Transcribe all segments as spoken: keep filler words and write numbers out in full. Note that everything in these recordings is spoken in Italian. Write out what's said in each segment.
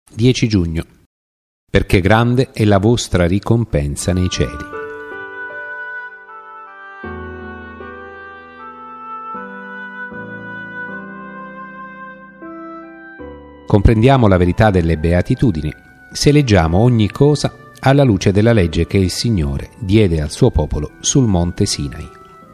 dieci giugno. Perché grande è la vostra ricompensa nei cieli. Comprendiamo la verità delle beatitudini se leggiamo ogni cosa alla luce della legge che il Signore diede al suo popolo sul monte Sinai.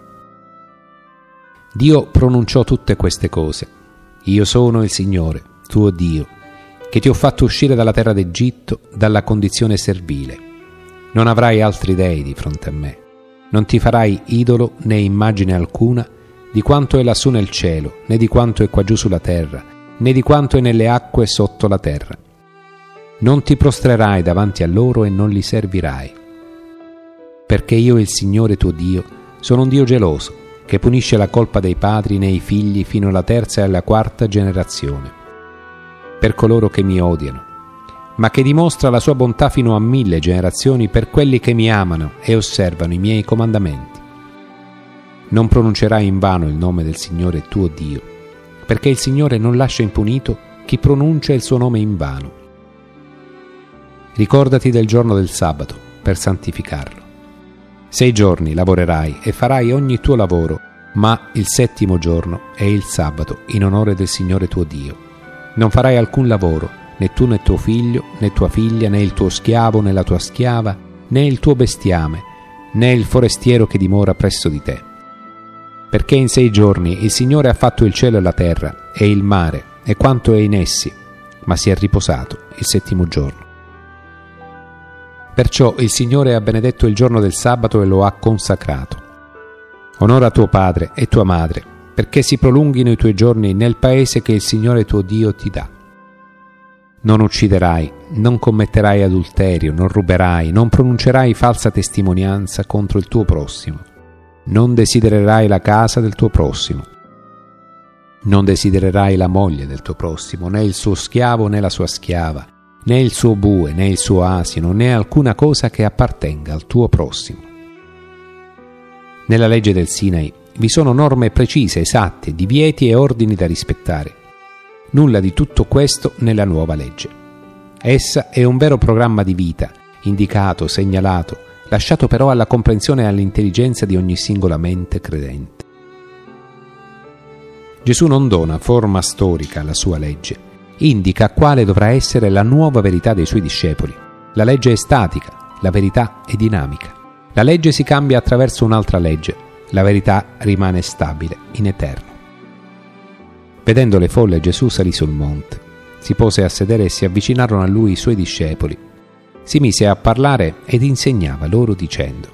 Dio pronunciò tutte queste cose. Io sono il Signore, tuo Dio, che ti ho fatto uscire dalla terra d'Egitto, dalla condizione servile. Non avrai altri dei di fronte a me. Non ti farai idolo né immagine alcuna di quanto è lassù nel cielo, né di quanto è qua giù sulla terra, né di quanto è nelle acque sotto la terra. Non ti prostrerai davanti a loro e non li servirai. Perché io, il Signore tuo Dio, sono un Dio geloso, che punisce la colpa dei padri nei figli fino alla terza e alla quarta generazione, per coloro che mi odiano, ma che dimostra la sua bontà fino a mille generazioni per quelli che mi amano e osservano i miei comandamenti. Non pronuncerai invano il nome del Signore tuo Dio, perché il Signore non lascia impunito chi pronuncia il suo nome invano. Ricordati del giorno del sabato per santificarlo. Sei giorni lavorerai e farai ogni tuo lavoro, ma il settimo giorno è il sabato in onore del Signore tuo Dio. Non farai alcun lavoro, né tu né tuo figlio, né tua figlia, né il tuo schiavo, né la tua schiava, né il tuo bestiame, né il forestiero che dimora presso di te. Perché in sei giorni il Signore ha fatto il cielo e la terra, e il mare, e quanto è in essi, ma si è riposato il settimo giorno. Perciò il Signore ha benedetto il giorno del sabato e lo ha consacrato. Onora tuo padre e tua madre, perché si prolunghino i tuoi giorni nel paese che il Signore tuo Dio ti dà. Non ucciderai, non commetterai adulterio, non ruberai, non pronuncerai falsa testimonianza contro il tuo prossimo. Non desidererai la casa del tuo prossimo. Non desidererai la moglie del tuo prossimo, né il suo schiavo né la sua schiava, né il suo bue, né il suo asino, né alcuna cosa che appartenga al tuo prossimo. Nella legge del Sinai vi sono norme precise, esatte, divieti e ordini da rispettare. Nulla di tutto questo nella nuova legge. Essa è un vero programma di vita, indicato, segnalato, lasciato però alla comprensione e all'intelligenza di ogni singola mente credente. Gesù non dona forma storica alla sua legge, indica quale dovrà essere la nuova verità dei suoi discepoli. La legge è statica, la verità è dinamica. La legge si cambia attraverso un'altra legge, la verità rimane stabile, in eterno. Vedendo le folle, Gesù salì sul monte, si pose a sedere e si avvicinarono a lui i suoi discepoli. Si mise a parlare ed insegnava loro dicendo: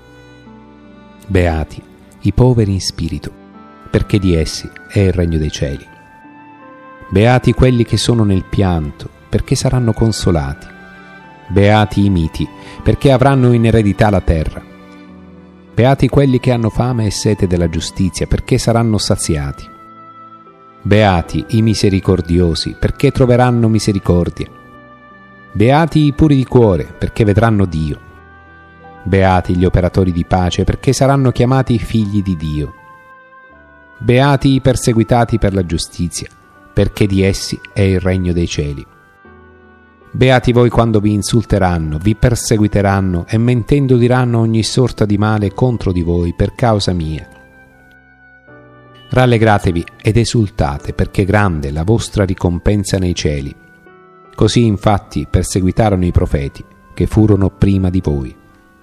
Beati i poveri in spirito, perché di essi è il regno dei cieli. Beati quelli che sono nel pianto, perché saranno consolati. Beati i miti, perché avranno in eredità la terra. Beati quelli che hanno fame e sete della giustizia, perché saranno saziati. Beati i misericordiosi, perché troveranno misericordia. Beati i puri di cuore, perché vedranno Dio. Beati gli operatori di pace, perché saranno chiamati figli di Dio. Beati i perseguitati per la giustizia, perché di essi è il regno dei cieli. Beati voi quando vi insulteranno, vi perseguiteranno e mentendo diranno ogni sorta di male contro di voi per causa mia. Rallegratevi ed esultate, perché grande è la vostra ricompensa nei cieli. Così infatti perseguitarono i profeti che furono prima di voi.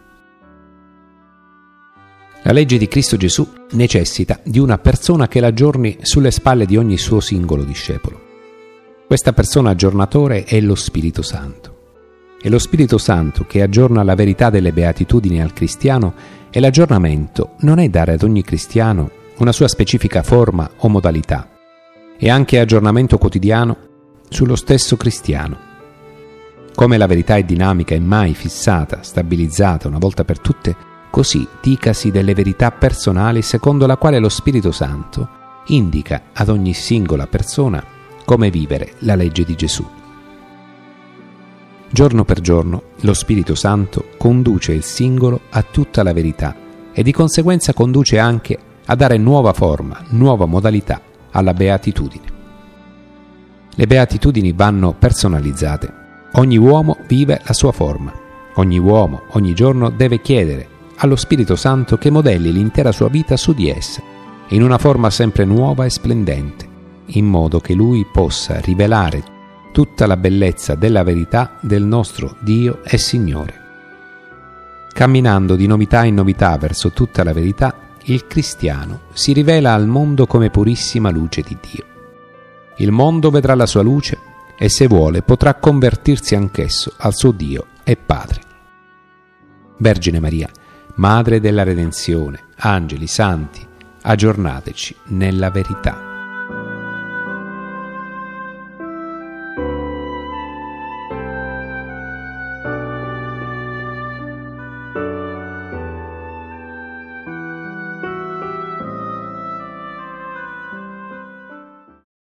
La legge di Cristo Gesù necessita di una persona che la aggiorni sulle spalle di ogni suo singolo discepolo. Questa persona aggiornatore è lo Spirito Santo. È lo Spirito Santo che aggiorna la verità delle beatitudini al cristiano, e l'aggiornamento non è dare ad ogni cristiano una sua specifica forma o modalità, è anche aggiornamento quotidiano sullo stesso cristiano. Come la verità è dinamica e mai fissata, stabilizzata una volta per tutte, così dicasi delle verità personali secondo la quale lo Spirito Santo indica ad ogni singola persona come vivere la legge di Gesù. Giorno per giorno lo Spirito Santo conduce il singolo a tutta la verità e di conseguenza conduce anche a dare nuova forma, nuova modalità alla beatitudine. Le beatitudini vanno personalizzate. Ogni uomo vive la sua forma. Ogni uomo, ogni giorno, deve chiedere allo Spirito Santo che modelli l'intera sua vita su di essa, in una forma sempre nuova e splendente, in modo che Lui possa rivelare tutta la bellezza della verità del nostro Dio e Signore. Camminando di novità in novità verso tutta la verità, il cristiano si rivela al mondo come purissima luce di Dio. Il mondo vedrà la sua luce e, se vuole, potrà convertirsi anch'esso al suo Dio e Padre. Vergine Maria, Madre della Redenzione, angeli, santi, aggiornateci nella verità.